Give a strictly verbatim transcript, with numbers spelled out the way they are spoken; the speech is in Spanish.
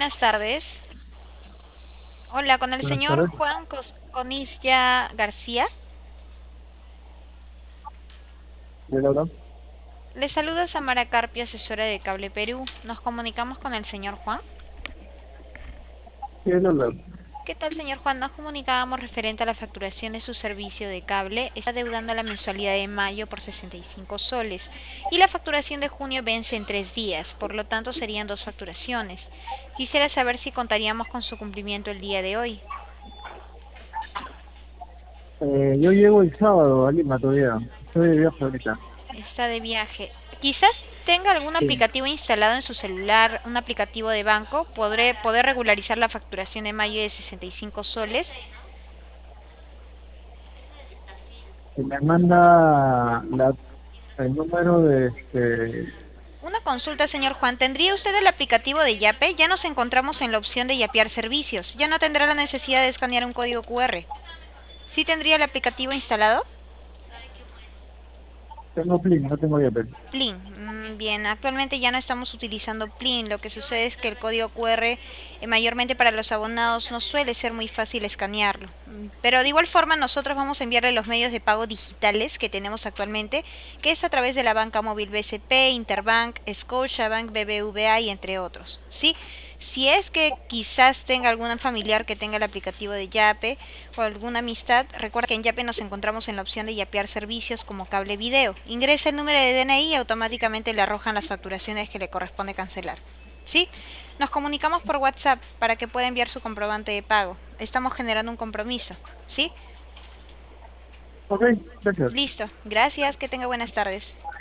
buenas tardes. Hola, con el Buenas señor tardes. Juan Cos- Conilla García. ¿De Laura? Le saluda Samara Carpio, asesora de Cable Perú. Nos comunicamos con el señor Juan. Sí, es Laura. ¿Qué tal, señor Juan? Nos comunicábamos referente a la facturación de su servicio de cable. Está deudando la mensualidad de mayo por sesenta y cinco soles y la facturación de junio vence en tres días, por lo tanto serían dos facturaciones. Quisiera saber si contaríamos con su cumplimiento el día de hoy. Eh, yo llego el sábado a Lima todavía. Estoy de viaje ahorita. Está de viaje. Quizás tenga algún Sí. aplicativo instalado en su celular, un aplicativo de banco. Podré poder regularizar la facturación de mayo de sesenta y cinco soles. Y me manda la, el número de este. Una consulta, señor Juan. ¿Tendría usted el aplicativo de Yape? Ya nos encontramos en la opción de yapear servicios. Ya no tendrá la necesidad de escanear un código Q R. ¿Sí tendría el aplicativo instalado? Tengo Plin, no tengo Yapel. Plin. Mm, Bien, actualmente ya no estamos utilizando Plin. Lo que sucede es que el código Q R, eh, mayormente para los abonados, no suele ser muy fácil escanearlo. Mm, Pero de igual forma nosotros vamos a enviarle los medios de pago digitales que tenemos actualmente, que es a través de la banca móvil B C P, Interbank, Scotiabank, B B V A y entre otros. ¿Sí? Si es que quizás tenga algún familiar que tenga el aplicativo de Yape o alguna amistad, recuerda que en Yape nos encontramos en la opción de yapear servicios como cable video. Ingresa el número de D N I y automáticamente le arrojan las facturaciones que le corresponde cancelar. ¿Sí? Nos comunicamos por WhatsApp para que pueda enviar su comprobante de pago. Estamos generando un compromiso. ¿Sí? Ok, gracias. Listo. Gracias. Que tenga buenas tardes.